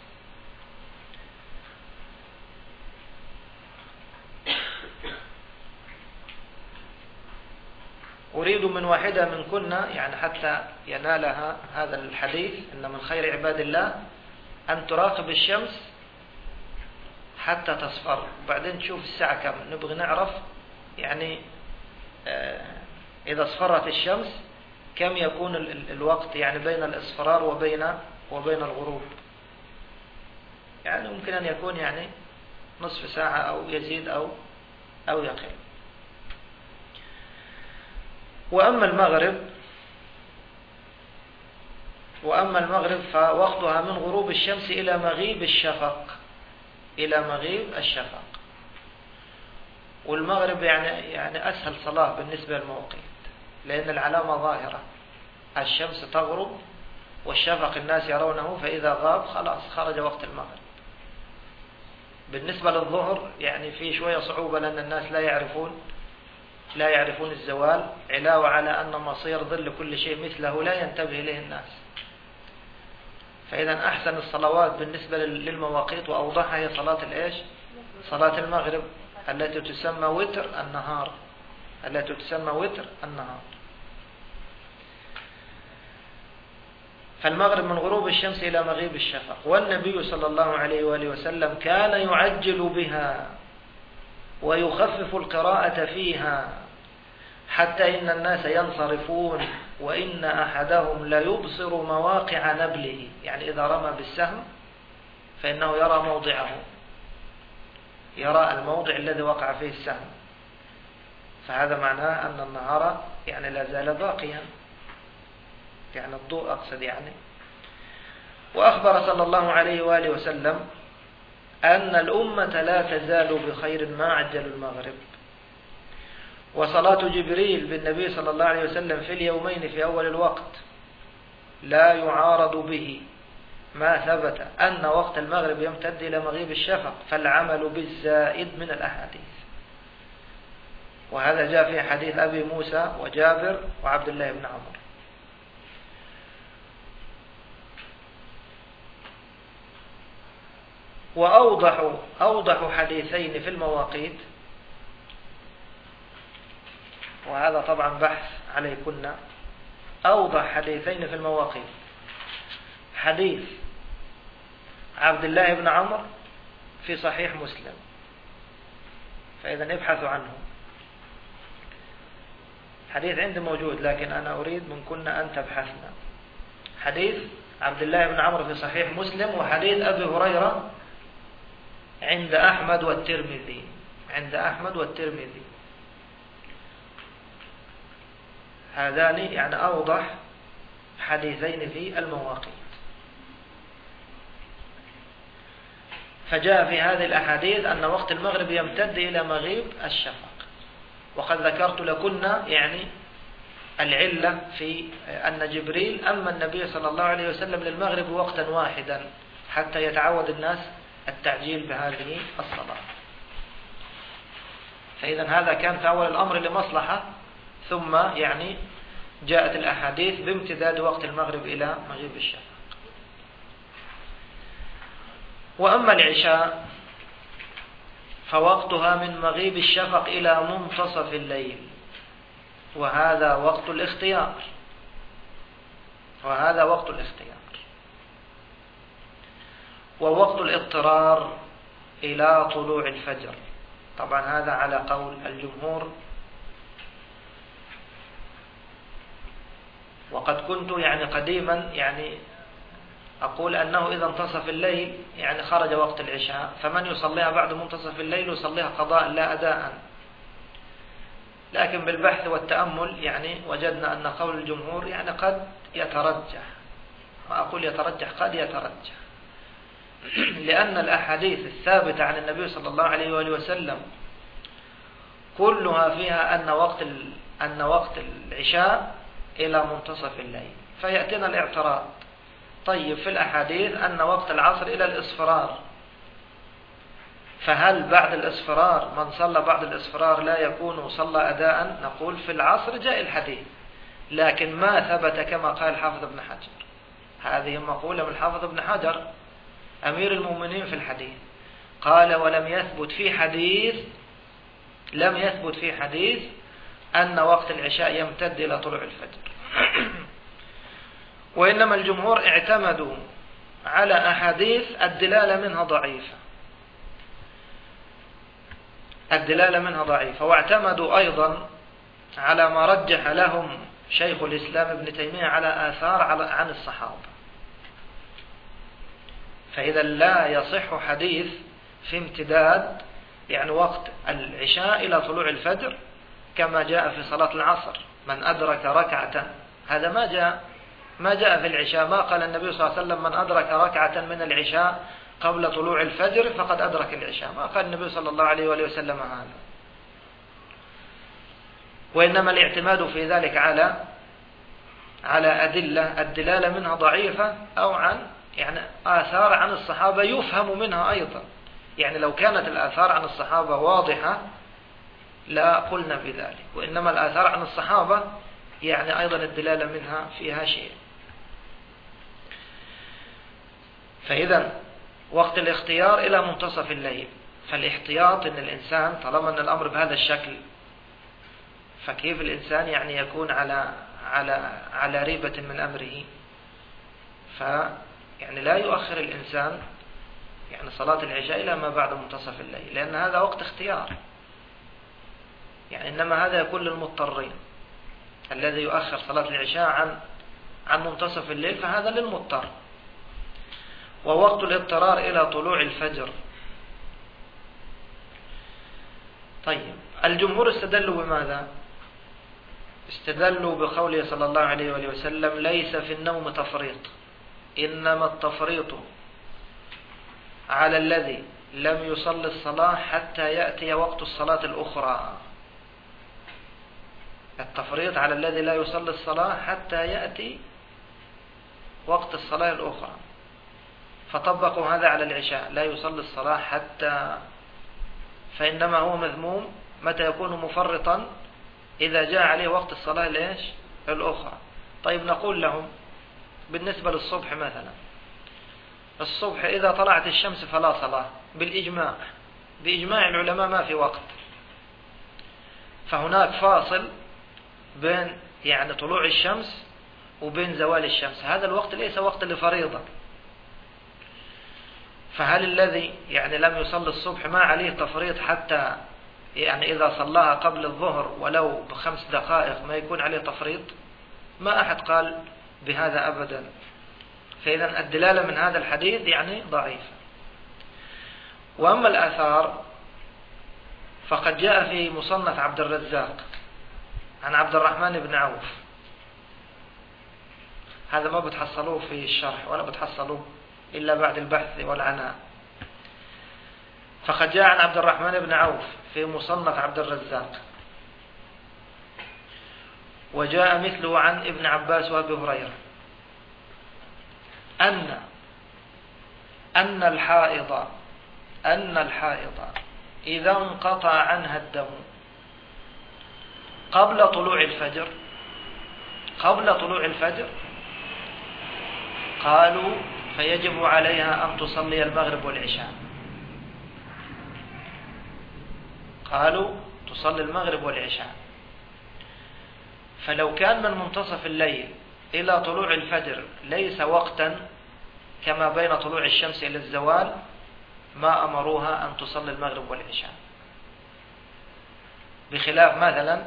أريد من واحدة من كنا يعني حتى ينالها هذا الحديث إن من خير عباد الله أن تراقب الشمس حتى تصفر، وبعدين تشوف الساعة كم. نبغي نعرف يعني إذا اصفرت الشمس كم يكون الوقت يعني بين الإصفرار وبين الغروب. يعني ممكن أن يكون يعني نصف ساعة أو يزيد أو يقل. وأما المغرب فوقتها من غروب الشمس إلى مغيب الشفق. والمغرب يعني أسهل صلاة بالنسبة للمواقيت، لأن العلامة ظاهرة، الشمس تغرب والشفق الناس يرونه، فإذا غاب خلاص خرج وقت المغرب. بالنسبة للظهر يعني في شوية صعوبة، لأن الناس لا يعرفون الزوال، علاوة على أن مصير ظل كل شيء مثله لا ينتبه إليه الناس. فإذا أحسن الصلوات بالنسبة للمواقيت وأوضحها هي صلاة المغرب التي تسمى وتر النهار. فالمغرب من غروب الشمس إلى مغيب الشفق. والنبي صلى الله عليه وآله وسلم كان يعجل بها ويخفف القراءة فيها حتى إن الناس ينصرفون وإن أحدهم ليبصر مواقع نبله. يعني إذا رمى بالسهم فإنه يرى موضعه، يرى الموضع الذي وقع فيه السهم، فهذا معناه أن النهار يعني لا زال باقيا، يعني الضوء أقصد يعني. وأخبر صلى الله عليه وآله وسلم أن الأمة لا تزال بخير ما عجل المغرب. وصلاة جبريل بالنبي صلى الله عليه وسلم في اليومين في أول الوقت لا يعارض به ما ثبت أن وقت المغرب يمتد إلى مغيب الشفق، فالعمل بالزائد من الأحاديث. وهذا جاء في حديث أبي موسى وجابر وعبد الله بن عمر. وأوضح حديثين في المواقيت، وهذا طبعا بحث عليكن، أوضح حديثين في المواقيت حديث عبد الله بن عمر في صحيح مسلم، فإذا ابحثوا عنه. حديث عندي موجود لكن أنا أريد من كنا أن تبحثنا. حديث عبد الله بن عمر في صحيح مسلم، وحديث أبي هريرة عند أحمد والترمذي. هذان يعني أوضح حديثين في المواقيت. فجاء في هذه الأحاديث أن وقت المغرب يمتد إلى مغيب الشفق. وقد ذكرت لكنا يعني العلة في أن جبريل أما النبي صلى الله عليه وسلم للمغرب وقتا واحدا حتى يتعود الناس التعجيل بهذه الصلاة. فإذا هذا كان في أول الأمر لمصلحة، ثم يعني جاءت الأحاديث بامتداد وقت المغرب إلى مغيب الشفق. وأما العشاء فوقتها من مغيب الشفق إلى منتصف الليل، وهذا وقت الاختيار. ووقت الاضطرار إلى طلوع الفجر. طبعا هذا على قول الجمهور. وقد كنت يعني قديما يعني أقول أنه إذا انتصف الليل يعني خرج وقت العشاء، فمن يصليها بعد منتصف الليل يصليها قضاء لا أداء. لكن بالبحث والتأمل يعني وجدنا أن قول الجمهور يعني قد يترجح، وأقول يترجح قد يترجح، لأن الأحاديث الثابتة عن النبي صلى الله عليه وآله وسلم كلها فيها أن وقت العشاء إلى منتصف الليل. فيأتينا الاعتراض: طيب في الأحاديث أن وقت العصر إلى الإصفرار، فهل بعد الإصفرار من صلى بعد الإصفرار لا يكون صلى أداء؟ نقول في العصر جاء الحديث، لكن ما ثبت كما قال الحافظ ابن حجر. هذه مقولة من الحافظ ابن حجر أمير المؤمنين في الحديث، قال: ولم يثبت في حديث أن وقت العشاء يمتد إلى طلوع الفجر. وإنما الجمهور اعتمدوا على أحاديث الدلالة منها ضعيفة، واعتمدوا أيضا على ما رجح لهم شيخ الإسلام ابن تيمية على آثار عن الصحابة. فإذا لا يصح حديث في امتداد يعني وقت العشاء إلى طلوع الفجر كما جاء في صلاة العصر: من أدرك ركعة، هذا ما جاء في العشاء. ما قال النبي صلى الله عليه وسلم: من أدرك ركعة من العشاء قبل طلوع الفجر فقد أدرك العشاء. ما قال النبي صلى الله عليه وآله وسلم هذا. وإنما الاعتماد في ذلك على أدلة الدلالة منها ضعيفة، أو عن آثار عن الصحابة يفهم منها أيضا. يعني لو كانت الآثار عن الصحابة واضحة لا قلنا بذلك، وإنما الآثار عن الصحابة أيضا الدلالة منها فيها شيء. فإذا وقت الاختيار إلى منتصف الليل، فالاحتياط إن الإنسان طالما أن الأمر بهذا الشكل، فكيف الإنسان يكون على ريبة من أمره؟ لا يؤخر الإنسان صلاة العشاء إلى ما بعد منتصف الليل، لأن هذا وقت اختيار. إنما هذا يكون للمضطرين، الذي يؤخر صلاة العشاء عن منتصف الليل فهذا للمضطر. ووقت الاضطرار إلى طلوع الفجر. طيب، الجمهور استدلوا بماذا؟ استدلوا بقوله صلى الله عليه وآله وسلم: ليس في النوم تفريط، إنما التفريط على الذي لم يصلي الصلاة حتى يأتي وقت الصلاة الأخرى. التفريط على الذي لا يصلي الصلاة حتى يأتي وقت الصلاة الأخرى. فطبقوا هذا على العشاء: لا يصلي الصلاة حتى، فإنما هو مذموم متى يكون مفرطا؟ إذا جاء عليه وقت الصلاة الأخرى. طيب، نقول لهم بالنسبة للصبح مثلا: الصبح إذا طلعت الشمس فلا صلاة بإجماع العلماء، ما في وقت. فهناك فاصل بين طلوع الشمس وبين زوال الشمس، هذا الوقت ليس وقت لفريضة. فهل الذي لم يصلي الصبح ما عليه تفريط حتى إذا صلاها قبل الظهر ولو ب5 دقائق ما يكون عليه تفريط؟ ما أحد قال بهذا أبدا. فإذا الدلالة من هذا الحديث ضعيفة. وأما الآثار فقد جاء في مصنف عبد الرزاق عن عبد الرحمن بن عوف، هذا ما بتحصلوه في الشرح ولا بتحصلوه إلا بعد البحث والعناء. فقد جاء عن عبد الرحمن بن عوف في مصنف عبد الرزاق، وجاء مثله عن ابن عباس وابي هريرة أن الحائض إذا انقطع عنها الدم قبل طلوع الفجر قالوا فيجب عليها أن تصلي المغرب والعشاء. قالوا تصلي المغرب والعشاء. فلو كان من منتصف الليل إلى طلوع الفجر ليس وقتا كما بين طلوع الشمس إلى الزوال ما أمروها أن تصلي المغرب والعشاء. بخلاف مثلا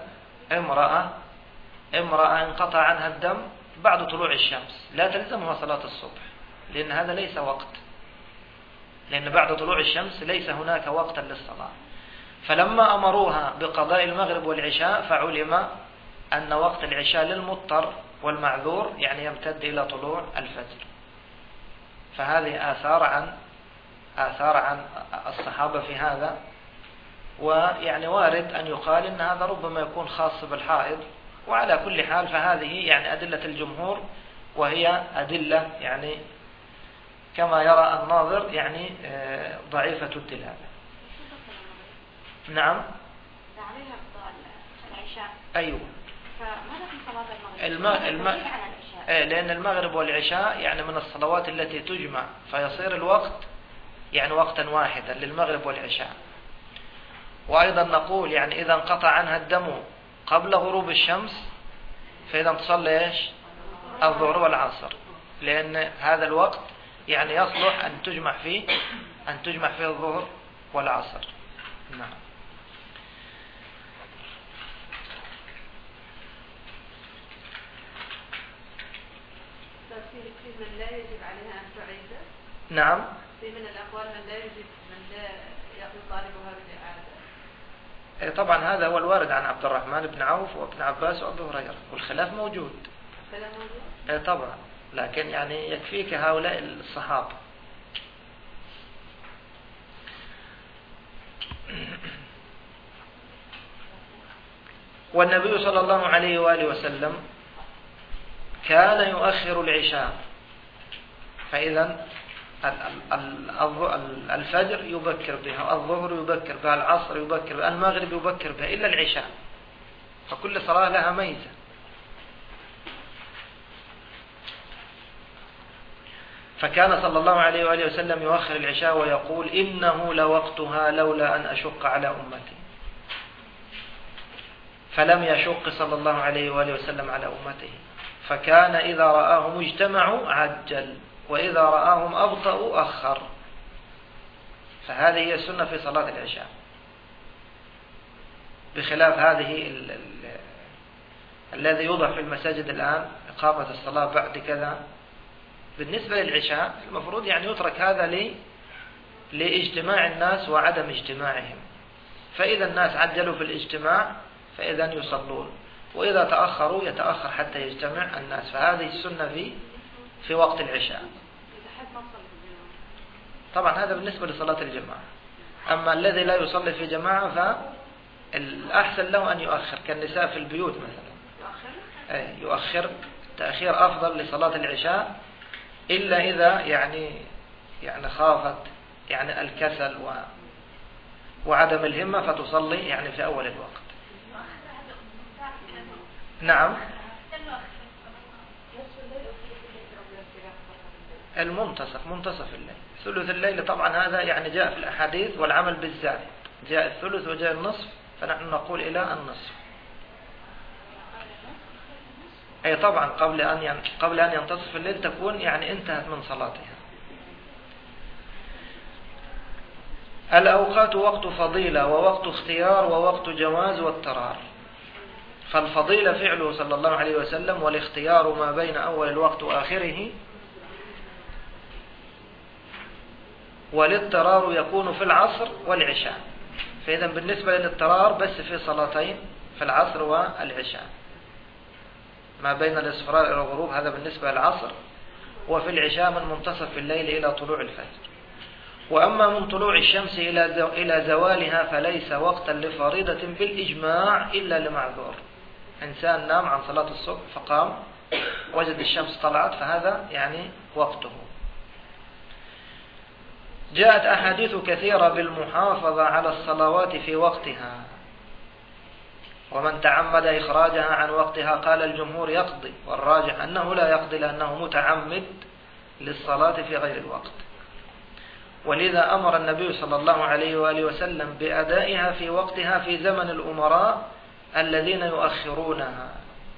امرأة انقطع عنها الدم بعد طلوع الشمس لا تلزمها صلاة الصبح، لأن هذا ليس وقت، لأن بعد طلوع الشمس ليس هناك وقتا للصلاة. فلما أمروها بقضاء المغرب والعشاء فعلم أن وقت العشاء للمضطر والمعذور يمتد إلى طلوع الفجر. فهذه آثار آثار عن الصحابة في هذا، ويعني وارد أن يقال إن هذا ربما يكون خاص بالحائض. وعلى كل حال فهذه يعني أدلة الجمهور، وهي أدلة يعني كما يرى الناظر يعني ضعيفة الدلالة. نعم. عليها العشاء. أيوه. فماذا في صلاة المغرب؟ لأن المغرب والعشاء يعني من الصلوات التي تجمع، فيصير الوقت يعني وقتا واحدا للمغرب والعشاء. وأيضا نقول يعني إذا انقطع عنها الدم قبل غروب الشمس فإذا تصلي إيش؟ الظهر والعصر، لأن هذا الوقت يعني يصلح أن تجمع فيه الظهر والعصر. نعم. في من لا يجب عليها أن تعيد؟ نعم. في من الأقوال من لا يطالبها بالإعادة. طبعا هذا هو الوارد عن عبد الرحمن بن عوف وابن عباس وأبو هريرة، والخلاف موجود. طبعا، لكن يعني يكفيك هؤلاء الصحابة. والنبي صلى الله عليه وآله وسلم كان يؤخر العشاء، فإذا الفجر يبكر بها، الظهر يبكر بها، العصر يبكر بها، المغرب يبكر بها، إلا العشاء، فكل صلاة لها ميزة. فكان صلى الله عليه وآله وسلم يؤخر العشاء ويقول إنه لوقتها لولا أن أشق على أمتي. فلم يشق صلى الله عليه وآله وسلم على أمته، فكان إذا رآهم اجتمعوا عجل، وإذا رآهم أبطأوا أخر. فهذه هي السنة في صلاة العشاء، بخلاف هذه الذي يوضع في المساجد الآن إقامة الصلاة بعد كذا. بالنسبة للعشاء المفروض يعني يترك هذا لاجتماع الناس وعدم اجتماعهم، فإذا الناس عجلوا في الاجتماع فإذا يصلون، وإذا تأخروا يتأخر حتى يجتمع الناس. فهذه السنة في وقت العشاء. طبعا هذا بالنسبة لصلاة الجماعة. أما الذي لا يصلي في جماعة فالأحسن له أن يؤخر، كالنساء في البيوت مثلا يؤخر تأخير أفضل لصلاة العشاء، إلا إذا يعني خافت يعني الكسل وعدم الهمة فتصلي يعني في أول الوقت. نعم. منتصف الليل، ثلث الليل. طبعا هذا يعني جاء في الأحاديث والعمل بالزاد، جاء الثلث وجاء النصف، فنحن نقول إلى النصف. أي طبعا قبل أن ينتصف الليل تكون يعني انتهت من صلاتها. الأوقات وقت فضيلة ووقت اختيار ووقت جواز واضطرار. فالفضيلة فعله صلى الله عليه وسلم، والاختيار ما بين أول الوقت وآخره، والاضطرار يكون في العصر والعشاء. فإذا بالنسبة للاضطرار بس في صلاتين، في العصر والعشاء، ما بين الإصفرار إلى الغروب، هذا بالنسبة للعصر. وفي العشاء من منتصف الليل إلى طلوع الفجر. وأما من طلوع الشمس إلى زوالها فليس وقتا لفريضة بالإجماع إلا لمعذور. إنسان نام عن صلاة الصبح فقام وجد الشمس طلعت، فهذا يعني وقته. جاءت أحاديث كثيرة بالمحافظة على الصلوات في وقتها، ومن تعمد إخراجها عن وقتها قال الجمهور يقضي، والراجح أنه لا يقضي لأنه متعمد للصلاة في غير الوقت. ولذا أمر النبي صلى الله عليه وآله وسلم بأدائها في وقتها في زمن الأمراء الذين يؤخرونها،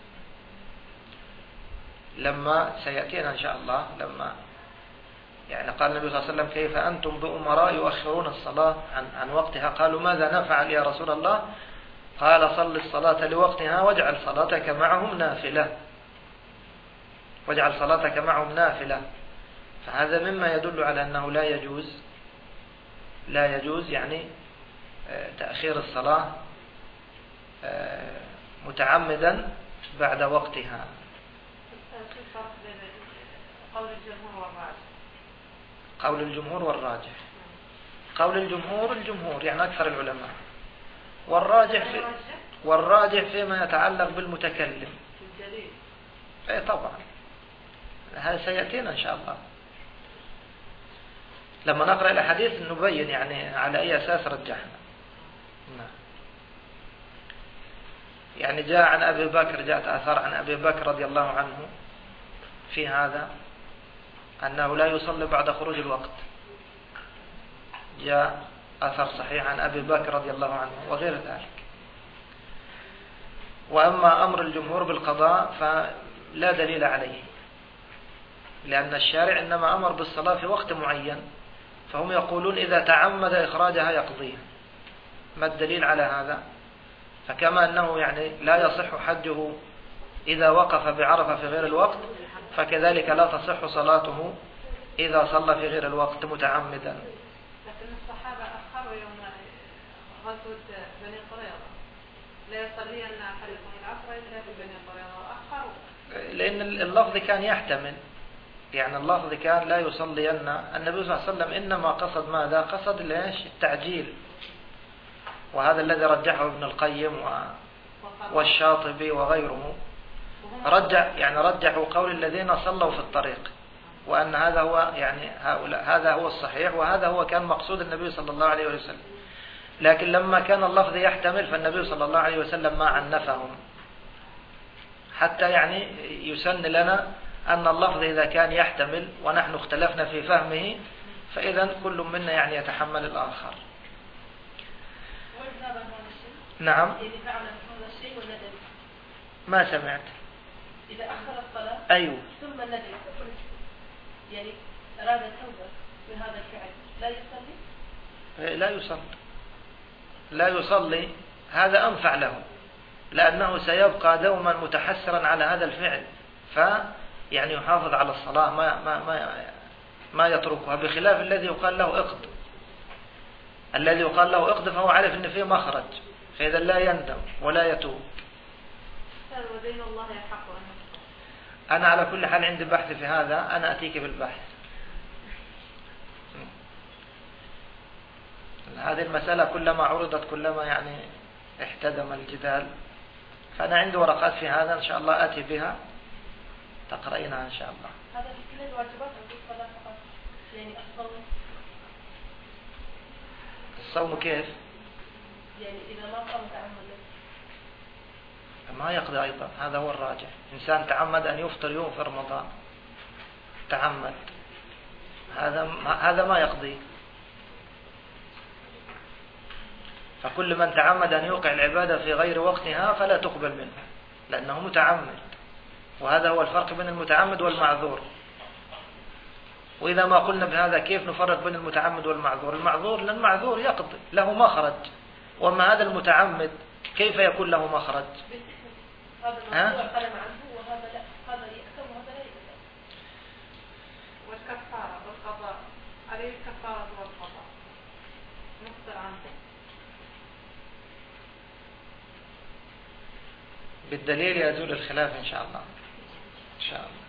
لما سيأتينا إن شاء الله، لما يعني قال النبي صلى الله عليه وسلم كيف أنتم بأمراء يؤخرون الصلاة عن وقتها؟ قالوا ماذا نفعل يا رسول الله؟ قال صل الصلاة لوقتها واجعل صلاتك معهم نافلة، واجعل صلاتك معهم نافلة. فهذا مما يدل على أنه لا يجوز يعني تأخير الصلاة متعمدا بعد وقتها. قول الجمهور والراجح. قول الجمهور والراجح. قول الجمهور يعني أكثر العلماء. والراجح فيما يتعلق بالمتكلم. اي طبعا هذا سيأتينا إن شاء الله لما نقرأ الحديث نبين يعني على أي أساس رجحنا. يعني جاء عن أبي بكر، جاءت آثار عن أبي بكر رضي الله عنه في هذا أنه لا يصلي بعد خروج الوقت. جاء أثر صحيح عن أبي بكر رضي الله عنه وغير ذلك. وأما أمر الجمهور بالقضاء فلا دليل عليه، لأن الشارع إنما أمر بالصلاة في وقت معين، فهم يقولون إذا تعمد إخراجها يقضيها. ما الدليل على هذا؟ فكما أنه يعني لا يصح حجه إذا وقف بعرفة في غير الوقت، فكذلك لا تصح صلاته إذا صلى في غير الوقت متعمدا. لكن الصحابة أخروا يوم غزوة بني قريظة، لا يصلين أحدكم العصر إلا في بني قريظة، وأخروا لأن اللفظ كان يحتمل، يعني اللفظ كان لا يصلين. النبي صلى الله عليه وسلم إنما قصد ماذا؟ قصد ليش؟ التعجيل، وهذا الذي رجحه ابن القيم والشاطبي وغيره. رجحوا قول الذين صلوا في الطريق، وأن هذا هو يعني هذا هو الصحيح، وهذا هو كان مقصود النبي صلى الله عليه وسلم. لكن لما كان اللفظ يحتمل فالنبي صلى الله عليه وسلم ما عنفهم، حتى يعني يسن لنا أن اللفظ إذا كان يحتمل ونحن اختلفنا في فهمه فإذا كل منا يعني يتحمل الآخر. نعم. ما سمعت. إذا أخر الصلاة أيوه ثم ندم يعني أراد التوبة من هذا الفعل لا يصلي؟ لا يصلي. هذا أنفع له، لأنه سيبقى دوما متحسرا على هذا الفعل، فيعني يحافظ على الصلاة ما يتركها، بخلاف الذي يقال له اقض. الذي يقال له اقض فهو عارف ان فيه مخرج، فإذا لا يندم ولا يتوب. ودين الله يحق أنا على كل حال عندي بحث في هذا، أنا أتيك بالبحث. هذه المسألة كلما عرضت كلما يعني احتدم الجدال، فأنا عندي ورقات في هذا إن شاء الله آتي بها تقرأينها إن شاء الله. هذا في كل الواجبات عند الصلاة فقط، يعني الصوم كيف؟ يعني إذا ما قام تعمد ما يقضي أيضا، هذا هو الراجح. إنسان تعمد أن يفطر يوم في رمضان، تعمد، هذا ما يقضي. فكل من تعمد أن يوقع العبادة في غير وقتها فلا تقبل منه، لأنه متعمد، وهذا هو الفرق بين المتعمد والمعذور. وإذا ما قلنا بهذا كيف نفرق بين المتعمد والمعذور؟ المعذور للمعذور يقضي له مخرج، وما هذا المتعمد كيف يكون له مخرج؟ هذا الموضوع قلم عنه وهذا لا، هذا يأثم وهذا لا يأثم. والكفارة والقضاء عليه الكفارة والقضاء نفطر عنه بالدليل يزول الخلاف إن شاء الله. إن شاء الله.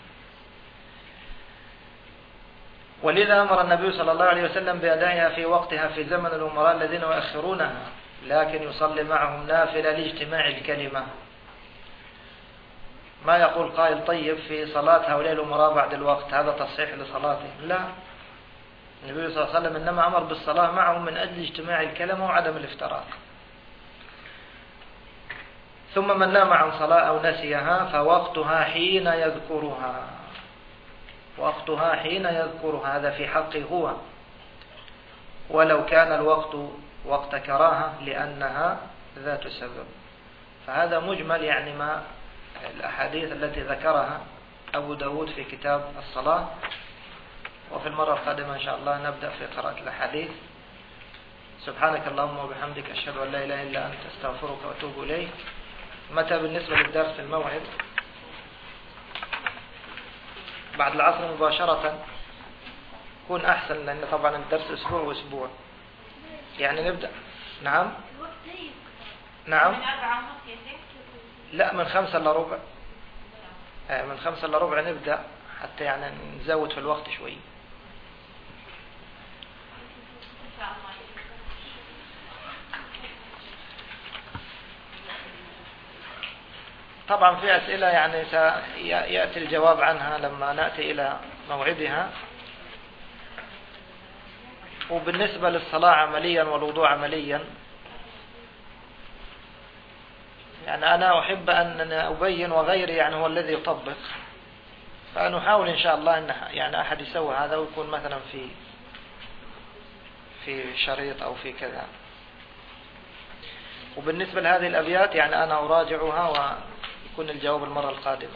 ولذا أمر النبي صلى الله عليه وسلم بأدائها في وقتها في زمن الأمراء الذين يؤخرونها، لكن يصلي معهم نافلة لاجتماع الكلمة. ما يقول قائل طيب في صلاة هؤلاء الأمراء بعد الوقت هذا تصحيح لصلاتهم، لا، النبي صلى الله عليه وسلم إنما أمر بالصلاة معهم من أجل اجتماع الكلمة وعدم الافتراق. ثم من نام عن صلاة أو نسيها فوقتها حين يذكرها، وقتها حين يذكرها، هذا في حقه هو، ولو كان الوقت وقت كراهة لأنها ذات سبب. فهذا مجمل يعني ما الأحاديث التي ذكرها أبو داود في كتاب الصلاة. وفي المرة القادمة إن شاء الله نبدأ في قراءة الأحاديث. سبحانك اللهم وبحمدك أشهد أن لا إله إلا أنت أستغفرك وأتوب إليك. متى بالنسبة للدرس في الموعد؟ بعد العصر مباشرة يكون أحسن، لأن طبعا الدرس أسبوع وأسبوع يعني نبدأ. نعم نعم لا، من 5 إلا ربع، من 5 إلا ربع نبدأ، حتى يعني نزود في الوقت شوي إن شاء الله. طبعا في أسئلة يعني سيأتي الجواب عنها لما نأتي إلى موعدها. وبالنسبة للصلاة عمليا والوضوء عمليا، يعني أنا أحب أن أبين وغيري يعني هو الذي يطبق، فنحاول إن شاء الله أن يعني أحد يسوي هذا ويكون مثلا في شريط أو في كذا. وبالنسبة لهذه الأبيات يعني أنا أراجعها ويكون الجواب المرة القادمة.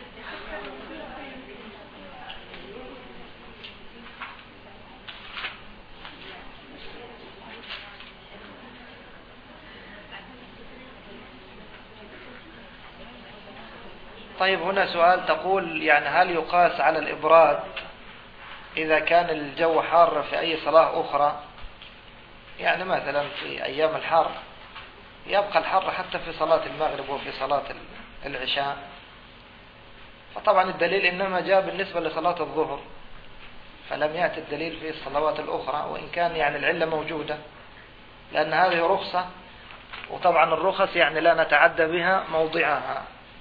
طيب هنا سؤال، تقول يعني هل يقاس على الإبراد إذا كان الجو حار في أي صلاة أخرى؟ يعني مثلا في أيام الحر يبقى الحر حتى في صلاة المغرب وفي صلاة العشاء، فطبعا الدليل إنما جاء بالنسبة لصلاة الظهر، فلم يأتي الدليل في الصلوات الأخرى، وإن كان يعني العلة موجودة لأن هذه رخصة، وطبعا الرخص يعني لا نتعدى بها موضعها.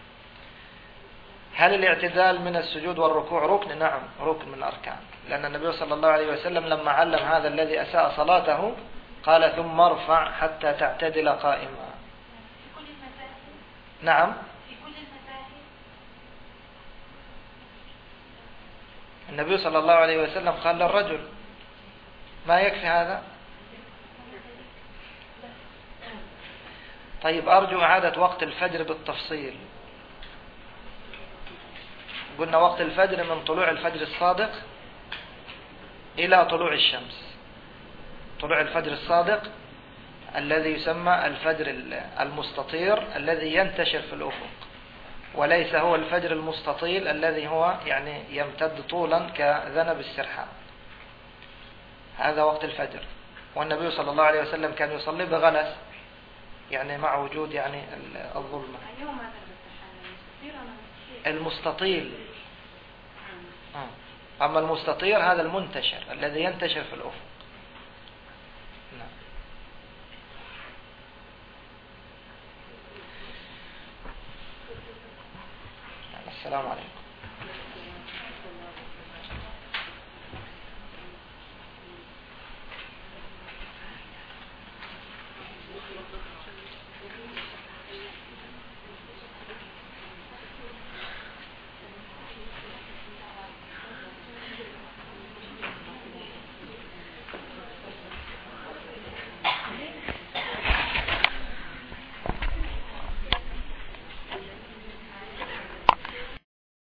هل الاعتدال من السجود والركوع ركن؟ نعم ركن من الأركان، لأن النبي صلى الله عليه وسلم لما علم هذا الذي أساء صلاته قال ثم ارفع حتى تعتدل قائما. نعم النبي صلى الله عليه وسلم قال للرجل ما يكفي هذا؟ طيب أرجو إعادة وقت الفجر بالتفصيل. قلنا وقت الفجر من طلوع الفجر الصادق إلى طلوع الشمس. طلوع الفجر الصادق الذي يسمى الفجر المستطير الذي ينتشر في الأفق، وليس هو الفجر المستطيل الذي هو يعني يمتد طولا كذنب السرحان. هذا وقت الفجر، والنبي صلى الله عليه وسلم كان يصلي بغلس يعني مع وجود يعني الظلمة. المستطيل. أما المستطير هذا المنتشر الذي ينتشر في الأفق. نعم. السلام عليكم.